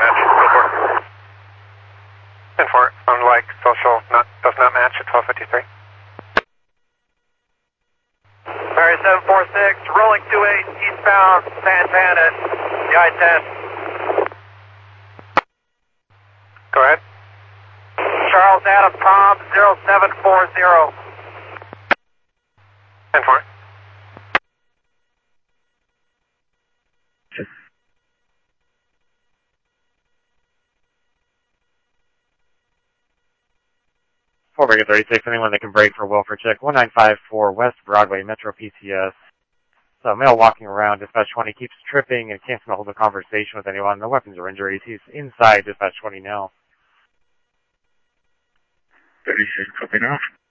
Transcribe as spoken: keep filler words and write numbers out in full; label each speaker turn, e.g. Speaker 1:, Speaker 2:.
Speaker 1: match. Go for it. ten four, sound like social not, does not match at twelve fifty-three.
Speaker 2: Barry seven four six, rolling two eight, eastbound Santana, the I ten.
Speaker 1: Go ahead.
Speaker 2: Charles Adam Tom zero seven four zero.
Speaker 1: ten four.
Speaker 3: four Breaker thirty-six, anyone that can break for Wilford, check one nine five four West Broadway, Metro P C S. So, male walking around, dispatch twenty keeps tripping and can't hold a conversation with anyone. No weapons or injuries. He's inside dispatch twenty now.
Speaker 1: thirty-six, copy now.